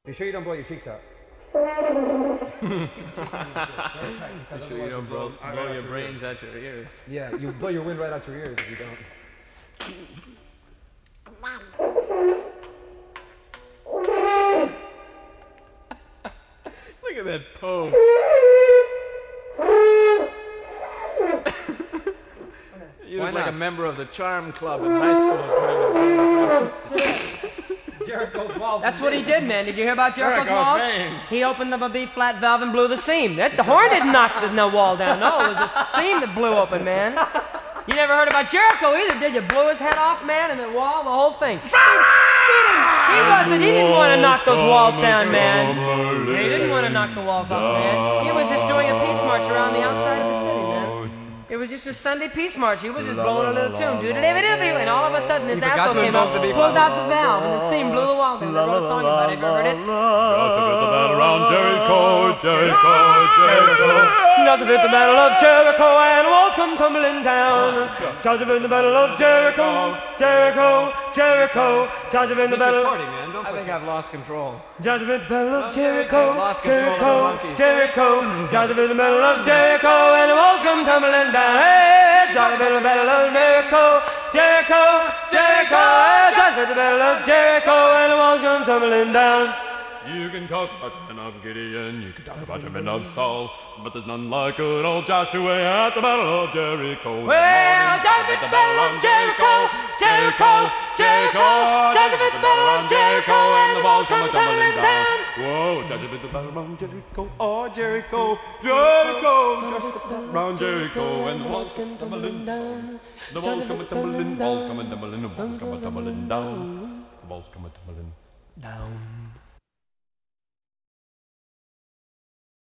You sure you don't blow your cheeks out? You sure you don't blow your brains out your ears? Yeah, you blow your wind right out your ears if you don't. Look at that pose. You look like a member of the Charm Club in high school trying to Jericho's walls. That's what he did, man. Did you hear about Jericho's wall? veins. He opened up a B flat valve and blew the seam. The horn didn't knock the wall down. No, it was the seam that blew open, man. You never heard about Jericho either, did you? Blew his head off, man, and the wall, the whole thing. He didn't want to knock those walls down, man. He didn't want to knock the walls off, man. He was just doing a peace march around the outside of the city, man. It was just a Sunday peace march. He was just blowing a little tune. And all of a sudden, this asshole came up, pulled out the valve, and the seam blew the wall down. They wrote a song about it. Have you heard it? Joshua built the battle around Jericho, Jericho, Jericho. Joshua built the battle of Jericho, and walls come tumbling down. Joshua built the battle of Jericho, Jericho, Jericho. Joshua built the battle. I think I've lost control. Joshua built the battle of Jericho, Lost control of the Jericho, monkeys. Jericho. Joshua built the battle of Jericho, and the walls come tumbling down. Hey, Joshua built the battle of Jericho, Jericho, Jericho. Joshua built the battle of Jericho, and the walls come tumbling down. You can talk about your men of Gideon, you can talk about your men of Saul, but there's none like good old Joshua at the battle of Jericho. Well, Joshua built the battle of Jericho, Jericho, Jericho. Joshua built the battle of Jericho, and the walls come tumbling down. Whoa, Joshua built the battle around Jericho, oh Jericho, Jericho. Joshua built the battle around Jericho, and the walls come tumbling down. The walls come tumbling, walls come tumbling, the walls come tumbling down. The walls come tumbling Down.